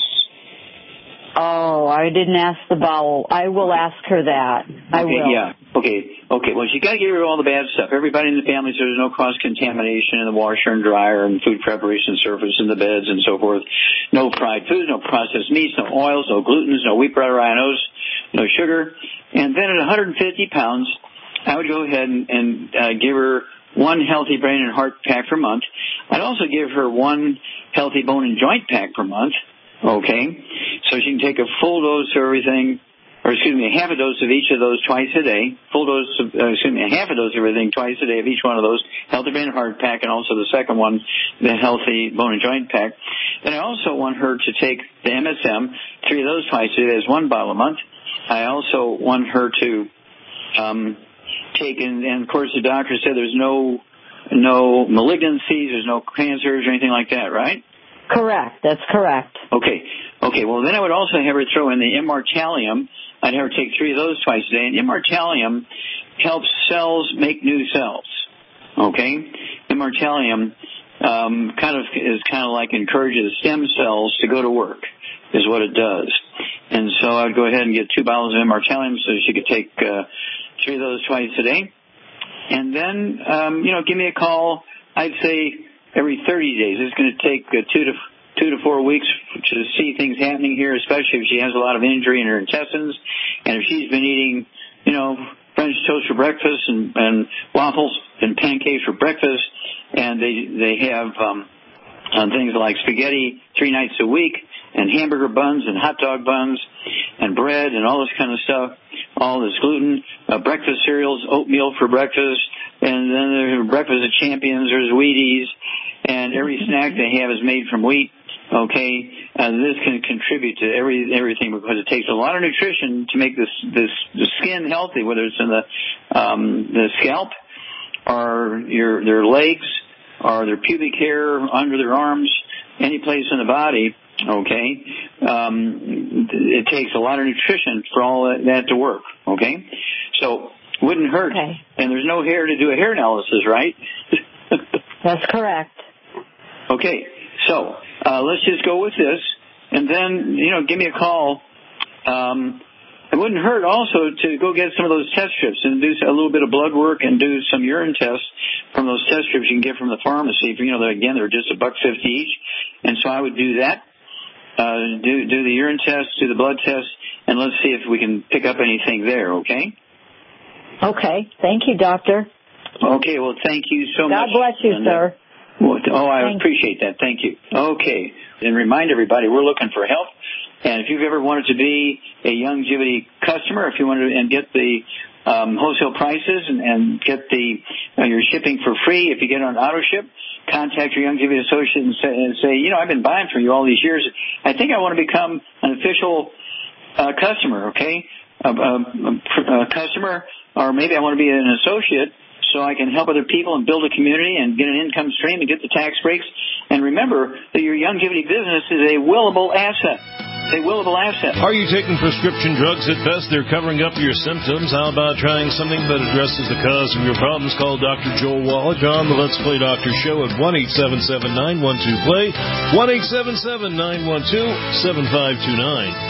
S15: Oh, I didn't ask the bowel. I will ask her that. I will.
S3: Yeah. Okay. Well, you got to get rid of all the bad stuff. Everybody in the family says there's no cross-contamination in the washer and dryer and food preparation surface in the beds and so forth. No fried foods, no processed meats, no oils, no glutens, no wheat, bread, or INOs, no sugar. And then at 150 pounds, I would go ahead and give her one healthy brain and heart pack per month. I'd also give her one healthy bone and joint pack per month. Okay, so she can take a full dose of everything, a half a dose of each of those twice a day, a half a dose of everything twice a day of each one of those, healthy brain and heart pack, and also the second one, the healthy bone and joint pack. Then I also want her to take the MSM, 3 of those twice a day, that's 1 bottle a month. I also want her to take, and of course the doctor said there's no malignancies, there's no cancers or anything like that, right?
S15: Correct. That's correct.
S3: Okay. Well, then I would also have her throw in the Immortalium. I'd have her take 3 of those twice a day. And Immortalium helps cells make new cells. Okay? Immortalium kind of like encourages stem cells to go to work, is what it does. And so I'd go ahead and get 2 bottles of Immortalium so she could take 3 of those twice a day. And then, give me a call. I'd say every 30 days. It's going to take 2 to 4 weeks to see things happening here, especially if she has a lot of injury in her intestines, and if she's been eating, French toast for breakfast and waffles and pancakes for breakfast, and they have things like spaghetti 3 nights a week, and hamburger buns and hot dog buns and bread and all this kind of stuff, all this gluten, breakfast cereals, oatmeal for breakfast, and then there's breakfast of champions, there's Wheaties, and every snack they have is made from wheat. Okay, this can contribute to everything because it takes a lot of nutrition to make the skin healthy, whether it's in the scalp or their legs or their pubic hair under their arms, any place in the body. Okay, it takes a lot of nutrition for all that to work. Okay, so wouldn't hurt, and there's no hair to do a hair analysis, right?
S15: That's correct.
S3: Okay. So let's just go with this, and then give me a call. It wouldn't hurt also to go get some of those test strips and do a little bit of blood work and do some urine tests from those test strips you can get from the pharmacy. They're just $1.50 each, and so I would do that. Do the urine test, do the blood test, and let's see if we can pick up anything there. Okay.
S15: Okay. Thank you, doctor.
S3: Okay. Well, thank you so much.
S15: God bless you, sir.
S3: I appreciate that. Thank you. Okay. And remind everybody, we're looking for help. And if you've ever wanted to be a Youngevity customer, if you want to and get the wholesale prices and get your shipping for free, if you get on auto ship, contact your Youngevity associate and say, I've been buying from you all these years. I think I want to become an official customer, okay? A customer, or maybe I want to be an associate, so I can help other people and build a community and get an income stream and get the tax breaks. And remember that your Youngevity business is a willable asset.
S4: Are you taking prescription drugs at best? They're covering up your symptoms. How about trying something that addresses the cause of your problems? Call Dr. Joel Wallach on the Let's Play Doctor Show at 1-877-912-PLAY, 1-877-912-7529.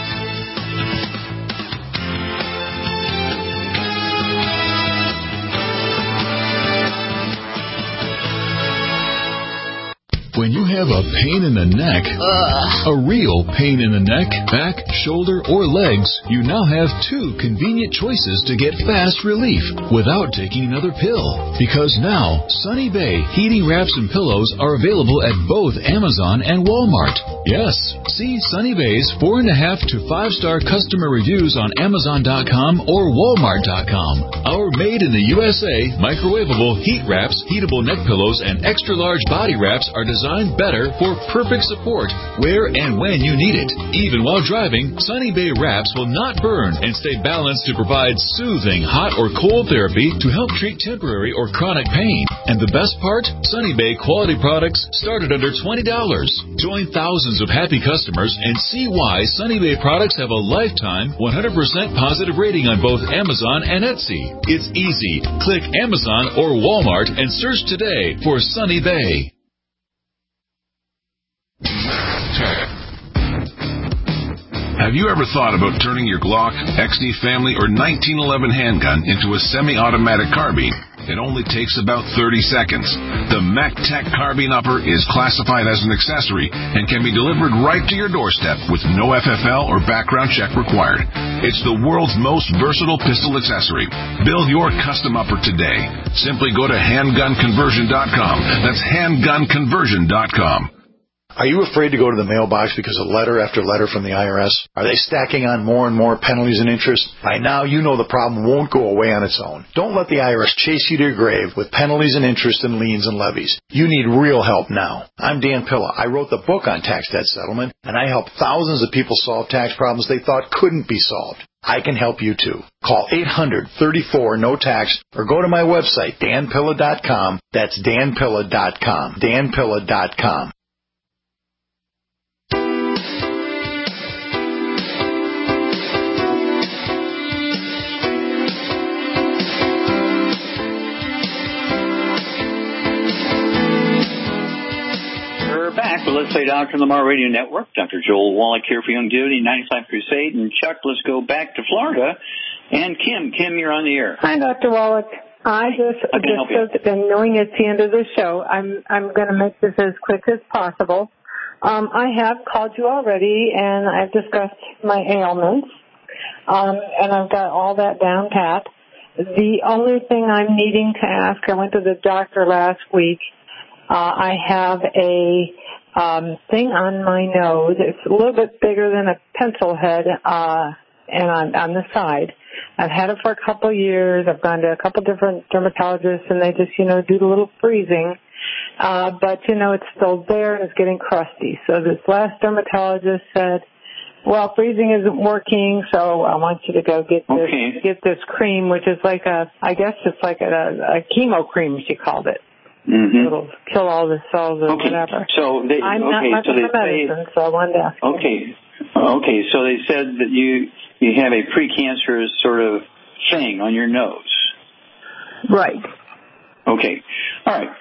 S16: When you have a pain in the neck, a real pain in the neck, back, shoulder, or legs, you now have two convenient choices to get fast relief without taking another pill. Because now, Sunny Bay heating wraps and pillows are available at both Amazon and Walmart. Yes, see Sunny Bay's 4.5 to 5-star customer reviews on Amazon.com or Walmart.com. Our made in the USA microwavable heat wraps, heatable neck pillows, and extra large body wraps are designed better for perfect support where and when you need it. Even while driving, Sunny Bay wraps will not burn and stay balanced to provide soothing hot or cold therapy to help treat temporary or chronic pain. And the best part? Sunny Bay quality products start at under $20. Join thousands of happy customers and see why Sunny Bay products have a lifetime 100% positive rating on both Amazon and Etsy. It's easy. Click Amazon or Walmart and search today for Sunny Bay.
S17: Have you ever thought about turning your Glock, XD Family, or 1911 handgun into a semi-automatic carbine? It only takes about 30 seconds. The MacTech Carbine Upper is classified as an accessory and can be delivered right to your doorstep with no FFL or background check required. It's the world's most versatile pistol accessory. Build your custom upper today. Simply go to handgunconversion.com. That's handgunconversion.com.
S18: Are you afraid to go to the mailbox because of letter after letter from the IRS? Are they stacking on more and more penalties and interest? By now, you know the problem won't go away on its own. Don't let the IRS chase you to your grave with penalties and interest and liens and levies. You need real help now. I'm Dan Pilla. I wrote the book on tax debt settlement, and I help thousands of people solve tax problems they thought couldn't be solved. I can help you too. Call 800-34-NO-TAX or go to my website, danpilla.com. That's danpilla.com. danpilla.com.
S3: Back with Let's Play Doctor on the Lamar Radio Network. Dr. Joel Wallach here for Youngevity 95 Crusade. And Chuck, let's go back to Florida. And Kim, you're on the air.
S19: Hi, Dr. Wallach. I just been knowing it's the end of the show. I'm going to make this as quick as possible. I have called you already, and I've discussed my ailments, and I've got all that down pat. The only thing I'm needing to ask, I went to the doctor last week. I have a thing on my nose. It's a little bit bigger than a pencil head, and on the side. I've had it for a couple of years. I've gone to a couple different dermatologists, and they just, do the little freezing. But, it's still there, and it's getting crusty. So this last dermatologist said, well, freezing isn't working, so I want you to go get this cream, which is like I guess it's like a chemo cream, she called it. Mm-hmm. It'll kill all the cells or whatever.
S3: So
S19: I'm not much of a medicine, so I wanted to ask you.
S3: Okay, so they said that you have a precancerous sort of thing on your nose.
S19: Right.
S3: Okay. All right.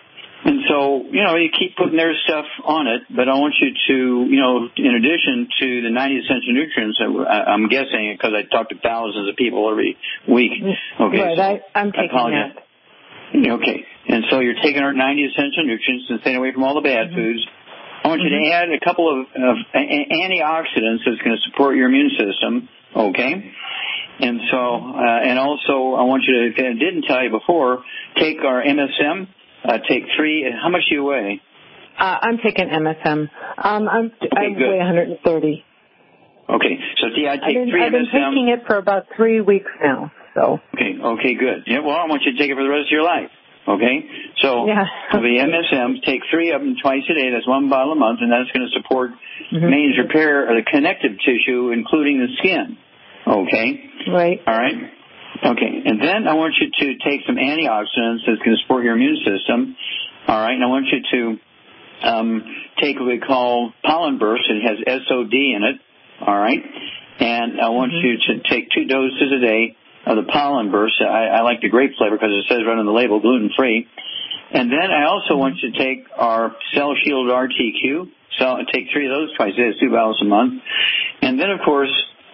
S3: And so, you keep putting their stuff on it, but I want you to, in addition to the 90 essential nutrients, I'm guessing, because I talk to thousands of people every week. Okay.
S19: Right, I'm taking that.
S3: Okay. And so you're taking our 90 essential nutrients and staying away from all the bad foods. I want you to add a couple of antioxidants that's going to support your immune system. Okay. And so, and also I want you to, if I didn't tell you before, take our MSM. Take 3. How much do you weigh?
S19: I'm taking MSM. I weigh 130.
S3: Okay. So take 3 MSM.
S19: I've been taking it for about 3 weeks now. So.
S3: Okay, good. Yeah. Well, I want you to take it for the rest of your life. Okay. So the MSM, take 3 of them twice a day. That's 1 bottle a month, and that's going to support maintenance repair of the connective tissue, including the skin. Okay.
S19: Right.
S3: All right. Okay, and then I want you to take some antioxidants that's going to support your immune system. All right, and I want you to take what we call pollen burst. It has SOD in it. All right, and I want you to take 2 doses a day of the pollen burst. I like the grape flavor because it says right on the label, gluten-free. And then I also want you to take our Cell Shield RTQ. So take 3 of those twice a day. It's 2 bottles a month. And then, of course,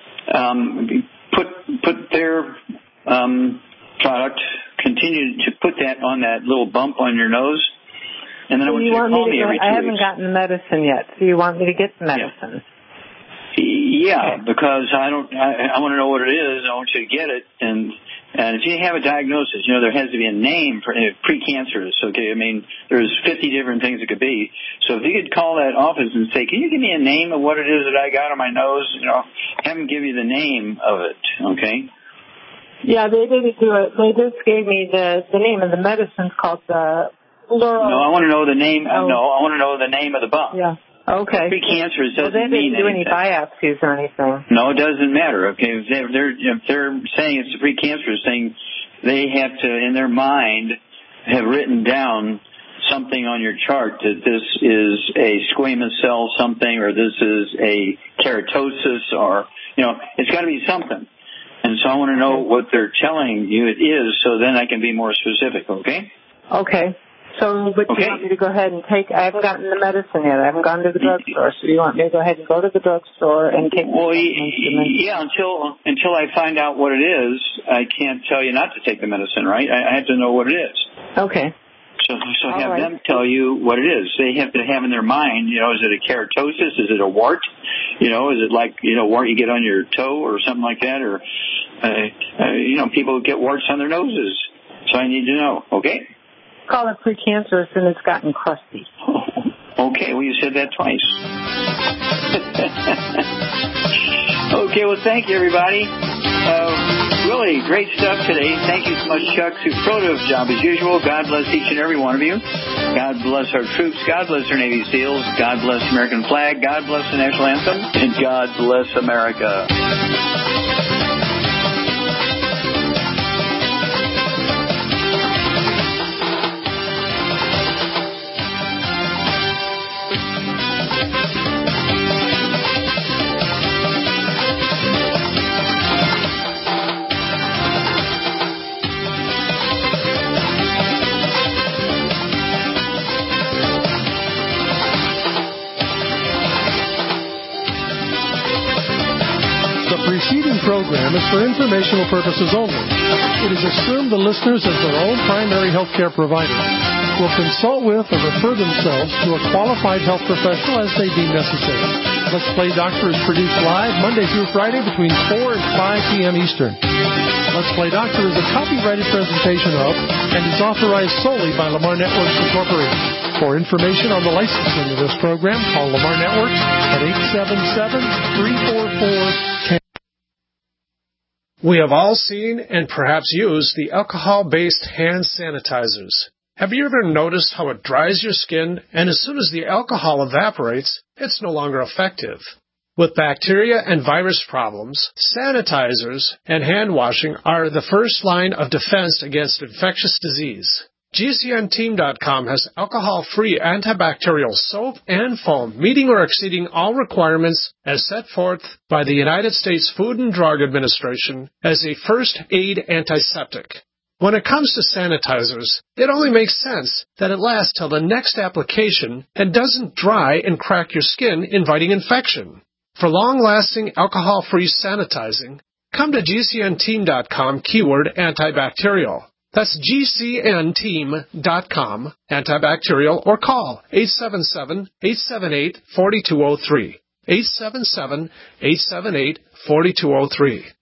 S3: put their product, continue to put that on that little bump on your nose, and then I want you to call me every 2 weeks.
S19: I haven't gotten the medicine yet, so you want me to get the medicine?
S3: Yeah, because I want to know what it is. I want you to get it, and if you have a diagnosis, there has to be a name for precancerous. Okay, I mean there's 50 different things it could be. So if you could call that office and say, can you give me a name of what it is that I got on my nose? Have them give you the name of it. Okay.
S19: Yeah, they didn't do it. They just gave me the name of the medicine called the Laurel.
S3: No, I want to know the name. No, I want to know the name of the bump.
S19: Yeah. Okay.
S3: Precancerous doesn't
S19: they
S3: mean
S19: didn't do
S3: anything.
S19: any biopsies or anything.
S3: No, it doesn't matter. Okay, if they're saying it's a precancerous thing, they have to, in their mind, have written down something on your chart that this is a squamous cell something, or this is a keratosis, or it's got to be something. And so I want to know what they're telling you it is, so then I can be more specific, okay?
S19: Okay. So, but you want me to go ahead and take, I haven't gotten the medicine yet. I haven't gone to the drugstore. So you want me to go ahead and go to the drugstore and take the medicine?
S3: Yeah, until I find out what it is, I can't tell you not to take the medicine, right? I have to know what it is.
S19: Okay.
S3: So have them tell you what it is. They have to have in their mind, is it a keratosis? Is it a wart? Is it like, wart you get on your toe or something like that? Or, people get warts on their noses. So I need to know, okay?
S19: Call it precancerous and it's gotten crusty.
S3: Okay, well, you said that twice. Okay, well, thank you, everybody. Really great stuff today. Thank you so much, Chuck. Superlative job as usual. God bless each and every one of you. God bless our troops. God bless our Navy SEALs. God bless the American flag. God bless the national anthem. And God bless America.
S7: Program is for informational purposes only. It is assumed the listeners, as their own primary health care provider, will consult with or refer themselves to a qualified health professional as they deem necessary. Let's Play Doctor is produced live Monday through Friday between 4 and 5 p.m. Eastern. Let's Play Doctor is a copyrighted presentation of and is authorized solely by Lamar Networks Incorporated. For information on the licensing of this program, call Lamar Networks at 877-344-10. We have all seen and perhaps used the alcohol-based hand sanitizers. Have you ever noticed how it dries your skin, and as soon as the alcohol evaporates, it's no longer effective? With bacteria and virus problems, sanitizers and hand washing are the first line of defense against infectious disease. GCNteam.com has alcohol-free antibacterial soap and foam, meeting or exceeding all requirements as set forth by the United States Food and Drug Administration as a first aid antiseptic. When it comes to sanitizers, it only makes sense that it lasts till the next application and doesn't dry and crack your skin, inviting infection. For long-lasting alcohol-free sanitizing, come to GCNteam.com keyword antibacterial. That's GCNteam.com antibacterial or call 877-878-4203. 877-878-4203.